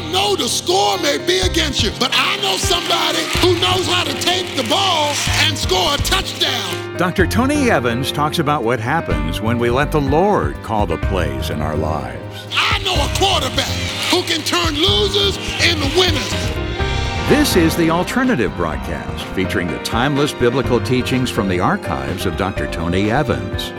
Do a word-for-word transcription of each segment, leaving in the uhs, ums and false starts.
know the score may be against you, but I know somebody who knows how to take the ball and score a touchdown. Doctor Tony Evans talks about what happens when we let the Lord call the plays in our lives. I know a quarterback who can turn losers into winners. This is the Alternative Broadcast, featuring the timeless biblical teachings from the archives of Doctor Tony Evans.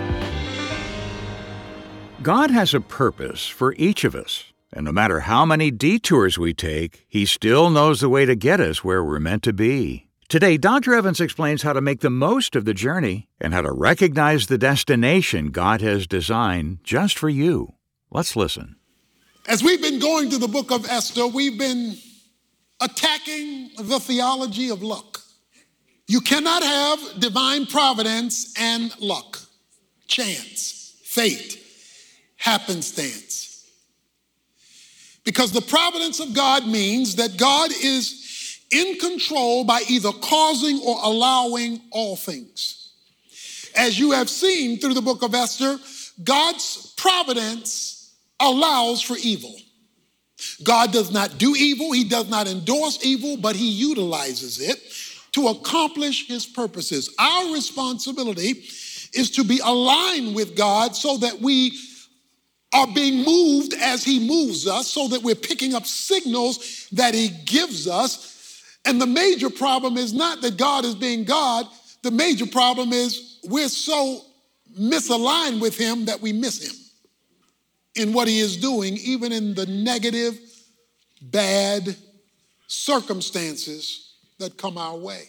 God has a purpose for each of us, and no matter how many detours we take, He still knows the way to get us where we're meant to be. Today, Doctor Evans explains how to make the most of the journey and how to recognize the destination God has designed just for you. Let's listen. As we've been going through the book of Esther, we've been attacking the theology of luck. You cannot have divine providence and luck, chance, fate, happenstance. Because the providence of God means that God is in control by either causing or allowing all things. As you have seen through the book of Esther, God's providence allows for evil. God does not do evil, He does not endorse evil, but He utilizes it to accomplish His purposes. Our responsibility is to be aligned with God so that we are being moved as He moves us, so that we're picking up signals that He gives us. And the major problem is not that God is being God. The major problem is we're so misaligned with Him that we miss Him in what He is doing, even in the negative, bad circumstances that come our way.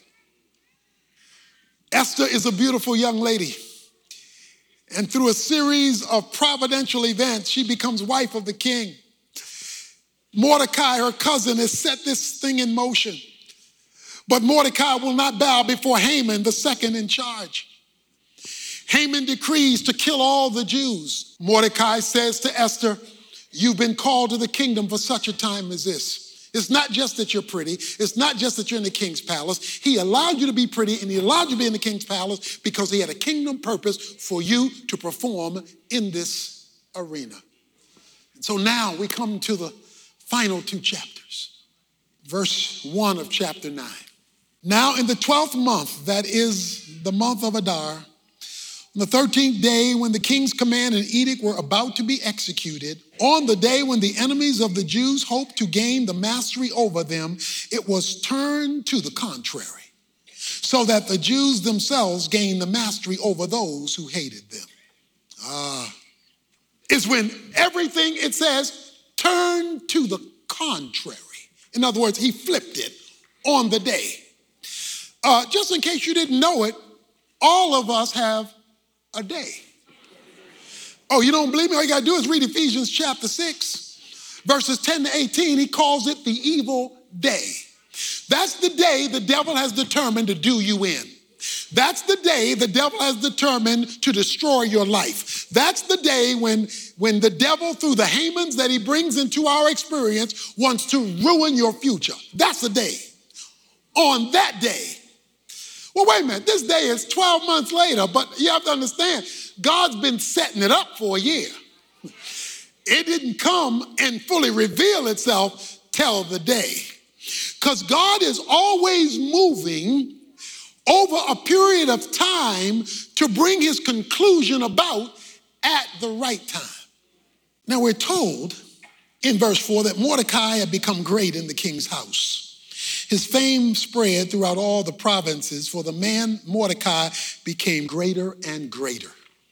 Esther is a beautiful young lady. And through a series of providential events, she becomes wife of the king. Mordecai, her cousin, has set this thing in motion. But Mordecai will not bow before Haman, the second in charge. Haman decrees to kill all the Jews. Mordecai says to Esther, you've been called to the kingdom for such a time as this. It's not just that you're pretty. It's not just that you're in the king's palace. He allowed you to be pretty and He allowed you to be in the king's palace because He had a kingdom purpose for you to perform in this arena. And so now we come to the final two chapters. Verse one of chapter nine. Now in the twelfth month, that is the month of Adar, on the thirteenth day, when the king's command and edict were about to be executed, on the day when the enemies of the Jews hoped to gain the mastery over them, it was turned to the contrary, so that the Jews themselves gained the mastery over those who hated them. Ah, it's when everything, it says, turned to the contrary. In other words, He flipped it on the day. Uh, just in case you didn't know it, all of us have a day. Oh, you don't believe me? All you got to do is read Ephesians chapter six, verses ten to eighteen. He calls it the evil day. That's the day the devil has determined to do you in. That's the day the devil has determined to destroy your life. That's the day when, when the devil, through the Hamans that he brings into our experience, wants to ruin your future. That's the day. On that day, well, wait a minute, this day is twelve months later, but you have to understand, God's been setting it up for a year. It didn't come and fully reveal itself till the day. Because God is always moving over a period of time to bring His conclusion about at the right time. Now we're told in verse four that Mordecai had become great in the king's house. His fame spread throughout all the provinces, for the man Mordecai became greater and greater.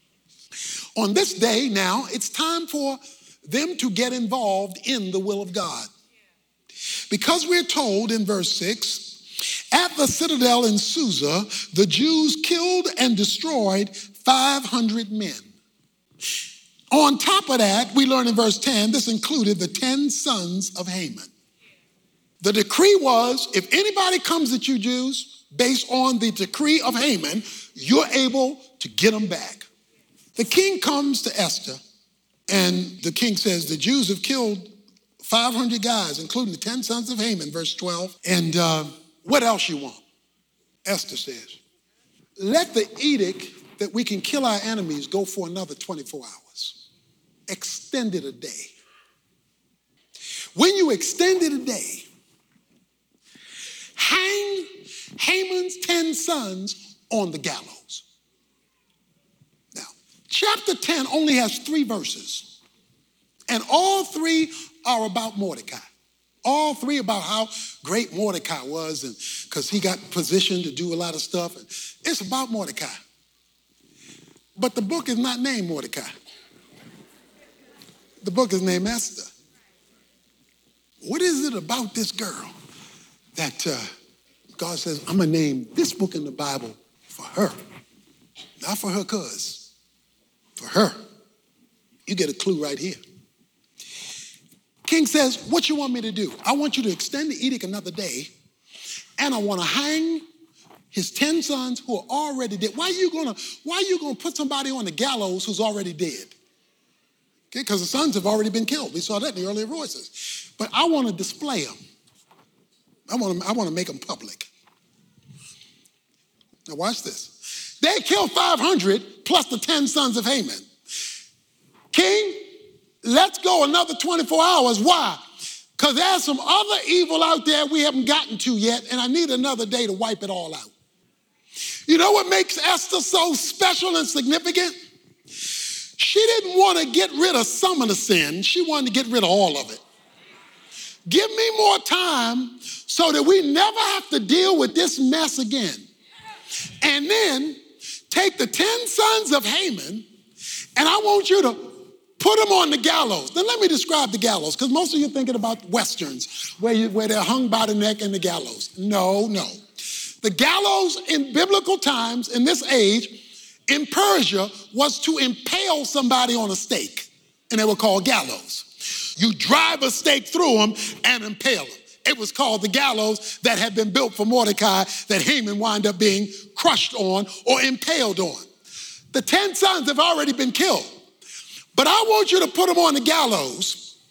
On this day now, it's time for them to get involved in the will of God. Because we're told in verse six, at the citadel in Susa, the Jews killed and destroyed five hundred men. On top of that, we learn in verse ten, this included the ten sons of Haman. The decree was, if anybody comes at you Jews, based on the decree of Haman, you're able to get them back. The king comes to Esther, and the king says, the Jews have killed five hundred guys, including the ten sons of Haman, verse twelve. And uh, what else you want? Esther says, let the edict that we can kill our enemies go for another twenty-four hours. Extended a day. When you extend it a day, hang Haman's ten sons on the gallows. Now, chapter ten only has three verses, and all three are about Mordecai. All three about how great Mordecai was, and because he got positioned to do a lot of stuff. And it's about Mordecai. But the book is not named Mordecai. The book is named Esther. What is it about this girl that uh, God says, I'm going to name this book in the Bible for her? Not for her cuz, for her. You get a clue right here. King says, what you want me to do? I want you to extend the edict another day, and I want to hang his ten sons who are already dead. Why are you gonna, why are you gonna put somebody on the gallows who's already dead? Okay, because the sons have already been killed. We saw that in the earlier voices. But I want to display them. I want to, I want to make them public. Now watch this. They killed five hundred plus the ten sons of Haman. King, let's go another twenty-four hours. Why? Because there's some other evil out there we haven't gotten to yet, and I need another day to wipe it all out. You know what makes Esther so special and significant? She didn't want to get rid of some of the sin. She wanted to get rid of all of it. Give me more time so that we never have to deal with this mess again. And then take the ten sons of Haman, and I want you to put them on the gallows. Now let me describe the gallows, because most of you are thinking about Westerns, where, you, where they're hung by the neck in the gallows. No, no. The gallows in biblical times, in this age, in Persia, was to impale somebody on a stake, and they were called gallows. You drive a stake through them and impale them. It was called the gallows that had been built for Mordecai that Haman wound up being crushed on or impaled on. The ten sons have already been killed. But I want you to put them on the gallows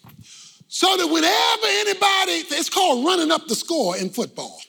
so that whenever anybody, it's called running up the score in football.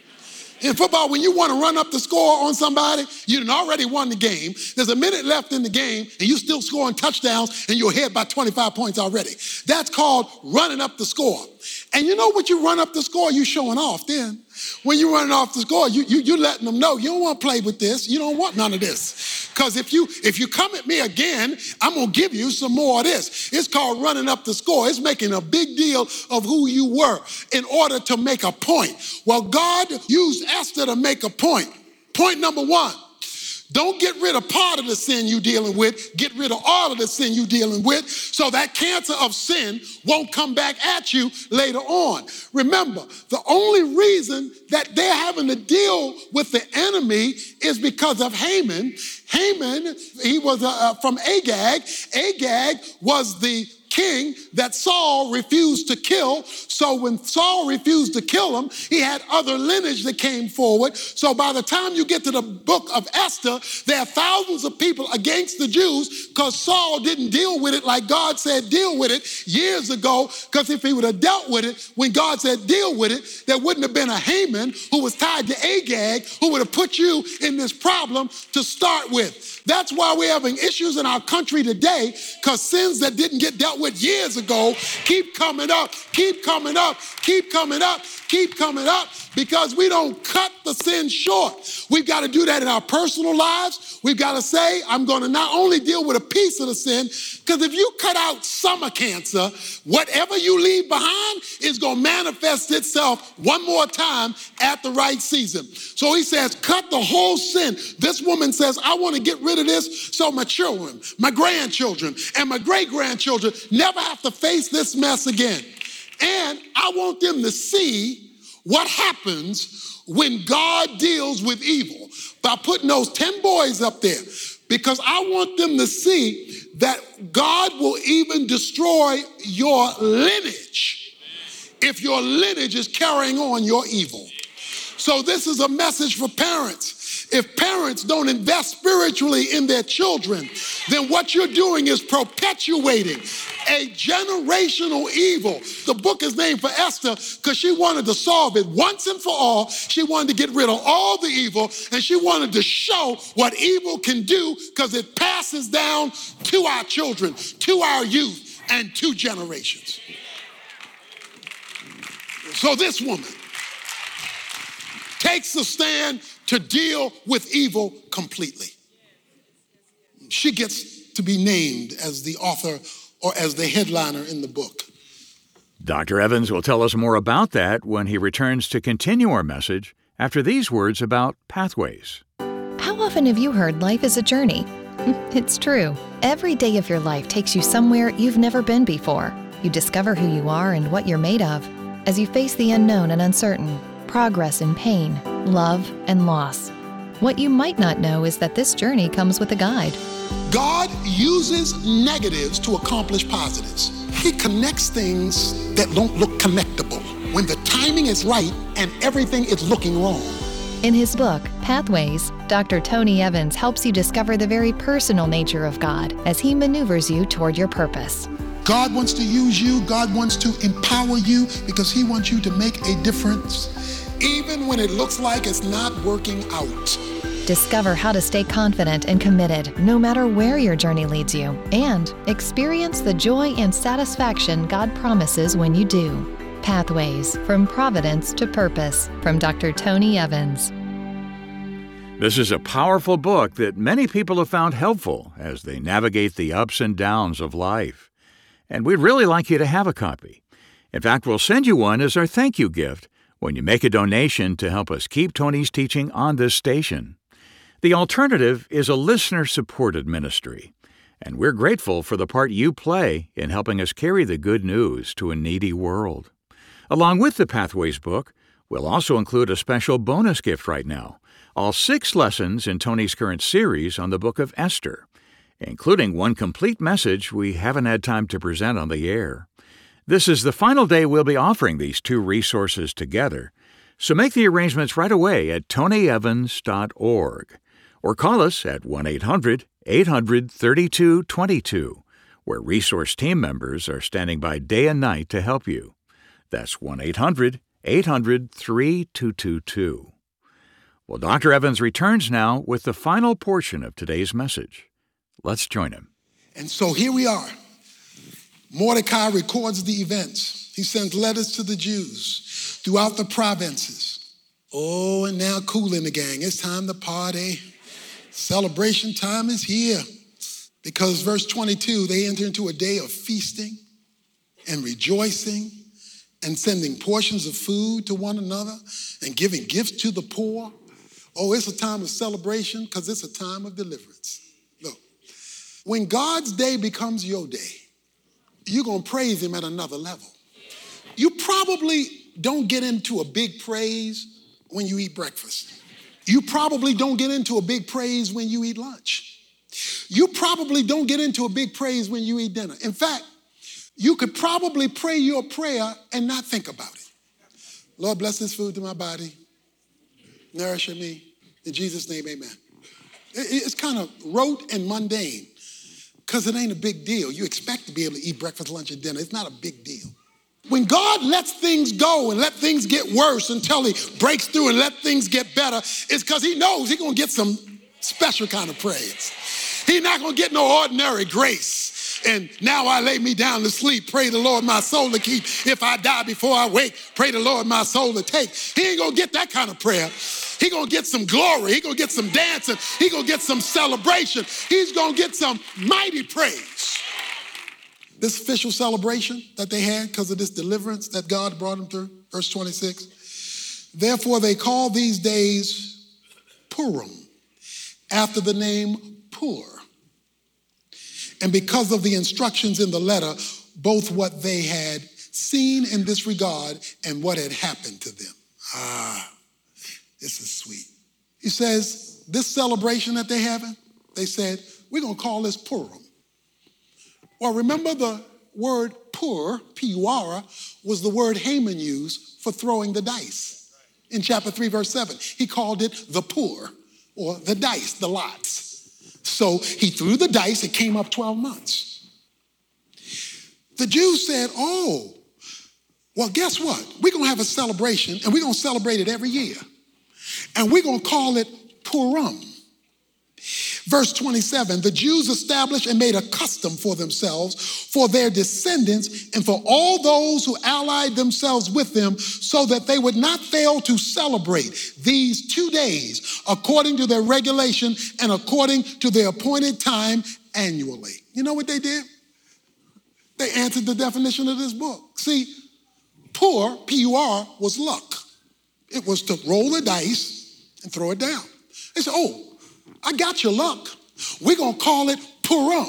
In football, when you want to run up the score on somebody, you done already won the game. There's a minute left in the game, and you still scoring touchdowns, and you're ahead by twenty-five points already. That's called running up the score. And you know what you run up the score, you showing off then. When you're running off the score, you, you, you're letting them know you don't want to play with this. You don't want none of this. Because if you, if you come at me again, I'm going to give you some more of this. It's called running up the score. It's making a big deal of who you were in order to make a point. Well, God used Esther to make a point. Point number one. Don't get rid of part of the sin you're dealing with. Get rid of all of the sin you're dealing with so that cancer of sin won't come back at you later on. Remember, the only reason that they're having to deal with the enemy is because of Haman. Haman, he was uh, from Agag. Agag was the king that Saul refused to kill. So when Saul refused to kill him, he had other lineage that came forward. So by the time you get to the book of Esther, there are thousands of people against the Jews because Saul didn't deal with it like God said deal with it years ago. Because if he would have dealt with it when God said deal with it, there wouldn't have been a Haman who was tied to Agag who would have put you in this problem to start with. That's why we're having issues in our country today, because sins that didn't get dealt with years ago keep coming up, keep coming up, keep coming up, keep coming up, because we don't cut the sin short. We've got to do that in our personal lives. We've got to say, I'm going to not only deal with a piece of the sin, because if you cut out summer cancer, whatever you leave behind is going to manifest itself one more time at the right season. So he says, cut the whole sin. This woman says, I want to get rid of this so my children, my grandchildren, and my great-grandchildren never have to face this mess again. And I want them to see what happens when God deals with evil by putting those ten boys up there, because I want them to see that God will even destroy your lineage if your lineage is carrying on your evil. So this is a message for parents. If parents don't invest spiritually in their children, then what you're doing is perpetuating a generational evil. The book is named for Esther because she wanted to solve it once and for all. She wanted to get rid of all the evil, and she wanted to show what evil can do because it passes down to our children, to our youth, and to generations. So this woman takes a stand to deal with evil completely. She gets to be named as the author or as the headliner in the book. Doctor Evans will tell us more about that when he returns to continue our message after these words about pathways. How often have you heard life is a journey? It's true. Every day of your life takes you somewhere you've never been before. You discover who you are and what you're made of as you face the unknown and uncertain, progress and pain, love and loss. What you might not know is that this journey comes with a guide. God uses negatives to accomplish positives. He connects things that don't look connectable when the timing is right and everything is looking wrong. In his book, Pathways, Doctor Tony Evans helps you discover the very personal nature of God as he maneuvers you toward your purpose. God wants to use you. God wants to empower you because he wants you to make a difference, even when it looks like it's not working out. Discover how to stay confident and committed no matter where your journey leads you, and experience the joy and satisfaction God promises when you do. Pathways, From Providence to Purpose, from Doctor Tony Evans. This is a powerful book that many people have found helpful as they navigate the ups and downs of life. And we'd really like you to have a copy. In fact, we'll send you one as our thank you gift when you make a donation to help us keep Tony's teaching on this station. The alternative is a listener-supported ministry, and we're grateful for the part you play in helping us carry the good news to a needy world. Along with the Pathways book, we'll also include a special bonus gift right now, all six lessons in Tony's current series on the book of Esther, including one complete message we haven't had time to present on the air. This is the final day we'll be offering these two resources together, so make the arrangements right away at tony evans dot org or call us at one eight hundred eight hundred thirty-two twenty-two, where resource team members are standing by day and night to help you. That's one eight hundred eight hundred thirty-two twenty-two. Well, Doctor Evans returns now with the final portion of today's message. Let's join him. And so here we are. Mordecai records the events. He sends letters to the Jews throughout the provinces. Oh, and now Kool in the gang. It's time to party. Celebration time is here. Because verse twenty-two, they enter into a day of feasting and rejoicing and sending portions of food to one another and giving gifts to the poor. Oh, it's a time of celebration because it's a time of deliverance. Look, when God's day becomes your day, you're going to praise him at another level. You probably don't get into a big praise when you eat breakfast. You probably don't get into a big praise when you eat lunch. You probably don't get into a big praise when you eat dinner. In fact, you could probably pray your prayer and not think about it. Lord, bless this food to my body. Nourish me. In Jesus' name, amen. It's kind of rote and mundane because it ain't a big deal. You expect to be able to eat breakfast, lunch, and dinner. It's not a big deal. When God lets things go and let things get worse until he breaks through and let things get better, it's because he knows he's going to get some special kind of praise. He's not going to get no ordinary grace. And now I lay me down to sleep. Pray the Lord my soul to keep. If I die before I wake, pray the Lord my soul to take. He ain't going to get that kind of prayer. He going to get some glory. He going to get some dancing. He going to get some celebration. He's going to get some mighty praise. This official celebration that they had because of this deliverance that God brought them through, verse twenty-six. Therefore they call these days Purim, after the name Pur. And because of the instructions in the letter, both what they had seen in this regard and what had happened to them. Ah, this is sweet. He says, this celebration that they're having, they said, we're going to call this Purim. Well, remember the word pur, P U R, was the word Haman used for throwing the dice. In chapter three, verse seven, he called it the pur, or the dice, the lots. So he threw the dice, it came up twelve months. The Jews said, oh, well, guess what? We're going to have a celebration, and we're going to celebrate it every year. And we're going to call it Purim. Verse twenty-seven, the Jews established and made a custom for themselves, for their descendants, and for all those who allied themselves with them, so that they would not fail to celebrate these two days according to their regulation and according to their appointed time annually. You know what they did? They answered the definition of this book. See, pur, P U R, was luck. It was to roll the dice and throw it down. They said, oh, I got your luck. We're going to call it Purim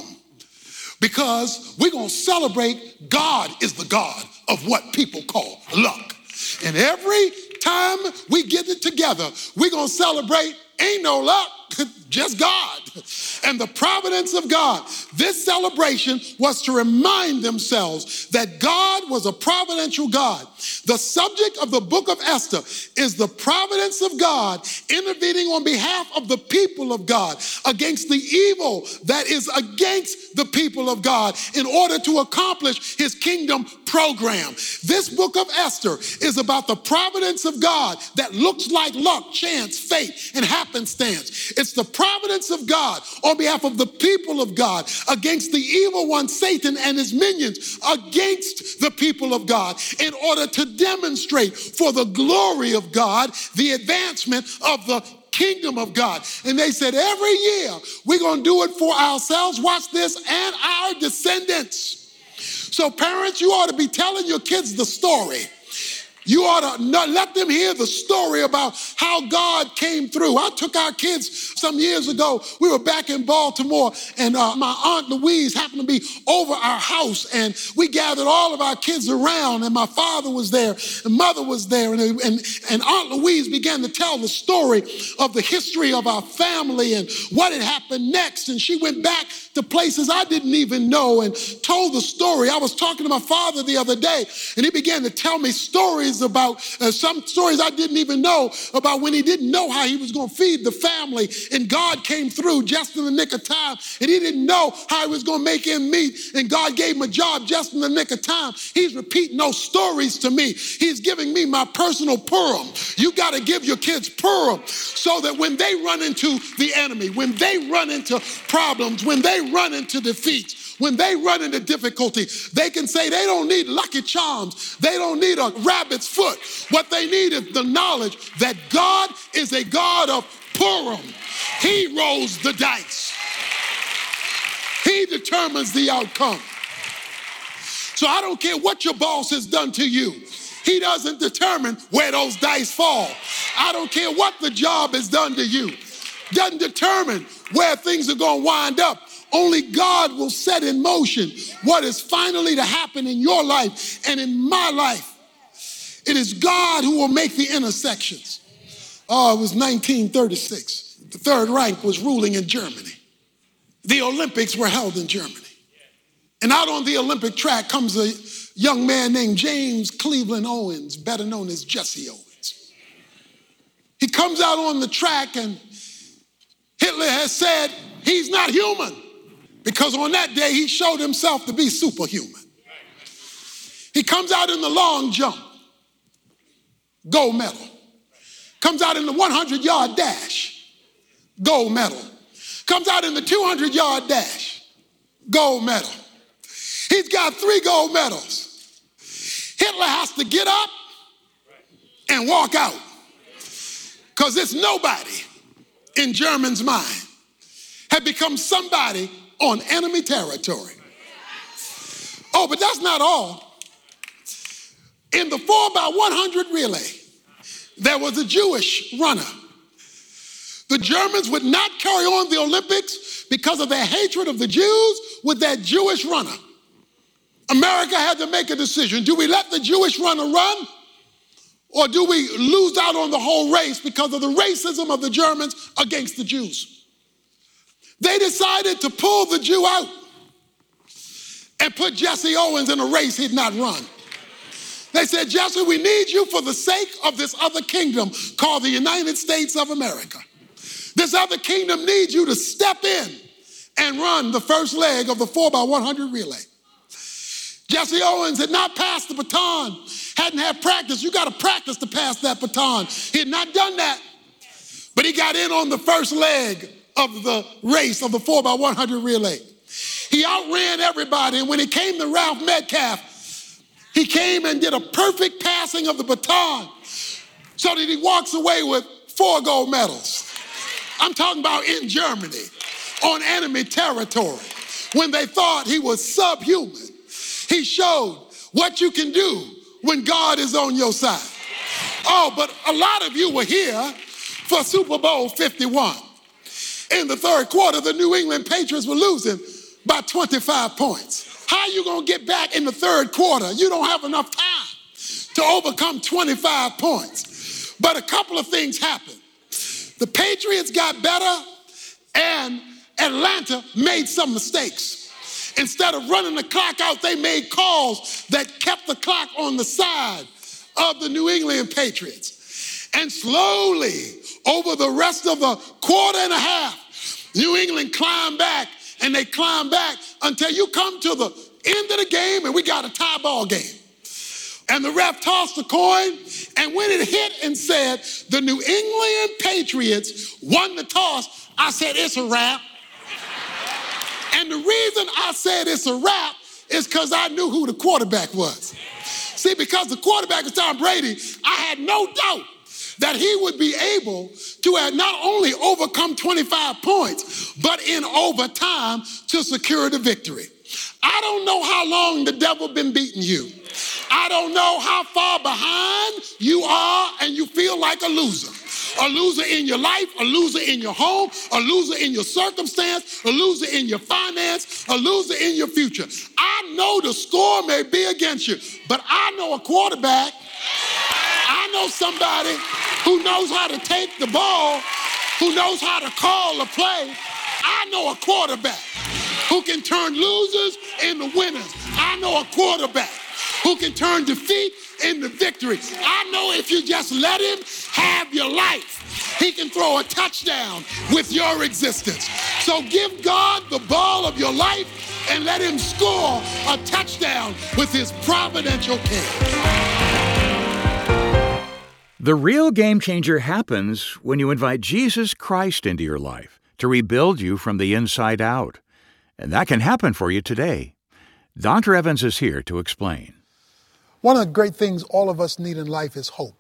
because we're going to celebrate God is the God of what people call luck. And every time we get it together, we're going to celebrate ain't no luck, just God and the providence of God. This celebration was to remind themselves that God was a providential God. The subject of the book of Esther is the providence of God intervening on behalf of the people of God against the evil that is against the people of God in order to accomplish his kingdom program. This book of Esther is about the providence of God that looks like luck, chance, fate, and happenstance. It's the providence of God on behalf of the people of God against the evil one, Satan, and his minions against the people of God in order to demonstrate for the glory of God the advancement of the kingdom of God. And they said every year we're going to do it for ourselves, watch this, and our descendants. So parents, you ought to be telling your kids the story. You ought to not let them hear the story about how God came through. I took our kids some years ago. We were back in Baltimore, and uh, my Aunt Louise happened to be over our house, and we gathered all of our kids around, and my father was there, and mother was there, and, and, and Aunt Louise began to tell the story of the history of our family and what had happened next, and she went back to places I didn't even know and told the story. I was talking to my father the other day, and he began to tell me stories about uh, some stories I didn't even know about when he didn't know how he was going to feed the family, and God came through just in the nick of time, and he didn't know how he was going to make ends meet, and God gave him a job just in the nick of time. He's repeating those stories to me. He's giving me my personal Purim. You got to give your kids Purim so that when they run into the enemy, when they run into problems, when they run into defeats, when they run into difficulty, they can say they don't need Lucky Charms. They don't need a rabbit's foot. What they need is the knowledge that God is a God of Purim. He rolls the dice. He determines the outcome. So I don't care what your boss has done to you. He doesn't determine where those dice fall. I don't care what the job has done to you. Doesn't determine where things are going to wind up. Only God will set in motion what is finally to happen in your life and in my life. It is God who will make the intersections. Oh, it was nineteen thirty-six. The Third Reich was ruling in Germany. The Olympics were held in Germany. And out on the Olympic track comes a young man named James Cleveland Owens, better known as Jesse Owens. He comes out on the track, and Hitler has said he's not human, because on that day he showed himself to be superhuman. He comes out in the long jump, gold medal. Comes out in the hundred yard dash, gold medal. Comes out in the two hundred yard dash, gold medal. He's got three gold medals. Hitler has to get up and walk out, because it's nobody in Germany's mind had become somebody on enemy territory. Oh, but that's not all. In the four by one hundred relay, there was a Jewish runner. The Germans would not carry on the Olympics because of their hatred of the Jews with that Jewish runner. America had to make a decision. Do we let the Jewish runner run, or do we lose out on the whole race because of the racism of the Germans against the Jews? They decided to pull the Jew out and put Jesse Owens in a race he'd not run. They said, Jesse, we need you for the sake of this other kingdom called the United States of America. This other kingdom needs you to step in and run the first leg of the four by one hundred relay. Jesse Owens had not passed the baton, hadn't had practice. You got to practice to pass that baton. He had not done that, but he got in on the first leg of the race of the four by one hundred relay. He outran everybody, and when it came to Ralph Metcalf, he came and did a perfect passing of the baton so that he walks away with four gold medals. I'm talking about in Germany, on enemy territory, when they thought he was subhuman. He showed what you can do when God is on your side. Oh, but a lot of you were here for Super Bowl fifty-one. In the third quarter, the New England Patriots were losing by twenty-five points. How are you going to get back in the third quarter? You don't have enough time to overcome twenty-five points. But a couple of things happened. The Patriots got better, and Atlanta made some mistakes. Instead of running the clock out, they made calls that kept the clock on the side of the New England Patriots. And slowly, over the rest of the quarter and a half, New England climbed back, and they climbed back until you come to the end of the game, and we got a tie ball game. And the ref tossed the coin, and when it hit and said, the New England Patriots won the toss, I said, it's a wrap. And the reason I said it's a wrap is because I knew who the quarterback was. See, because the quarterback was Tom Brady, I had no doubt that he would be able to have not only overcome twenty-five points, but in overtime to secure the victory. I don't know how long the devil been beating you. I don't know how far behind you are and you feel like a loser. A loser in your life, a loser in your home, a loser in your circumstance, a loser in your finance, a loser in your future. I know the score may be against you, but I know a quarterback. I know somebody who knows how to take the ball, who knows how to call a play. I know a quarterback who can turn losers into winners. I know a quarterback who can turn defeat into victory. I know if you just let him have your life, he can throw a touchdown with your existence. So give God the ball of your life and let him score a touchdown with his providential care. The real game changer happens when you invite Jesus Christ into your life to rebuild you from the inside out. And that can happen for you today. Doctor Evans is here to explain. One of the great things all of us need in life is hope.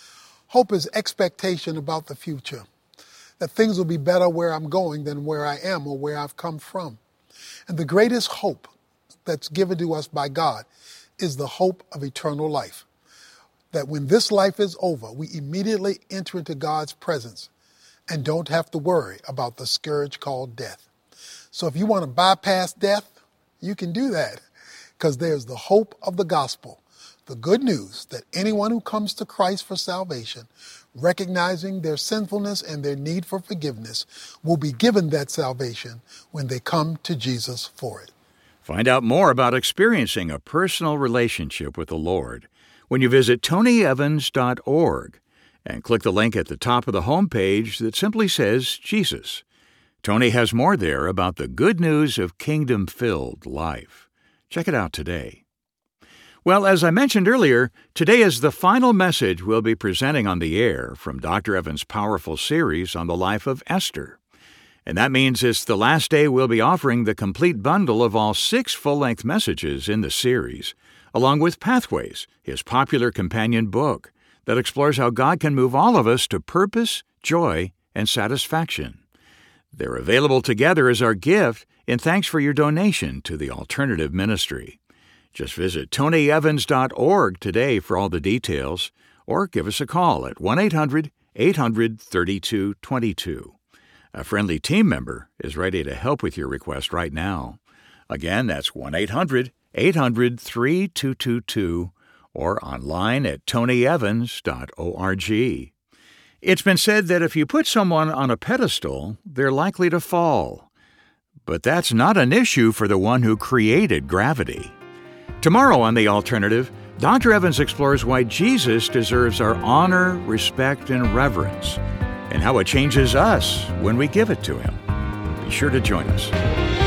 Hope is expectation about the future, that things will be better where I'm going than where I am or where I've come from. And the greatest hope that's given to us by God is the hope of eternal life. That when this life is over, we immediately enter into God's presence and don't have to worry about the scourge called death. So if you want to bypass death, you can do that because there's the hope of the gospel, the good news that anyone who comes to Christ for salvation, recognizing their sinfulness and their need for forgiveness, will be given that salvation when they come to Jesus for it. Find out more about experiencing a personal relationship with the Lord when you visit tony evans dot org and click the link at the top of the homepage that simply says Jesus. Tony has more there about the good news of kingdom-filled life. Check it out today. Well, as I mentioned earlier, today is the final message we'll be presenting on the air from Doctor Evans' powerful series on the life of Esther. And that means it's the last day we'll be offering the complete bundle of all six full-length messages in the series, along with Pathways, his popular companion book that explores how God can move all of us to purpose, joy, and satisfaction. They're available together as our gift in thanks for your donation to the Alternative Ministry. Just visit tony evans dot org today for all the details, or give us a call at one eight hundred eight hundred thirty-two twenty-two. A friendly team member is ready to help with your request right now. Again, that's one eight hundred eight hundred thirty-two twenty-two or online at tony evans dot org. It's been said that if you put someone on a pedestal, they're likely to fall. But that's not an issue for the one who created gravity. Tomorrow on The Alternative, Doctor Evans explores why Jesus deserves our honor, respect, and reverence, and how it changes us when we give it to him. Be sure to join us.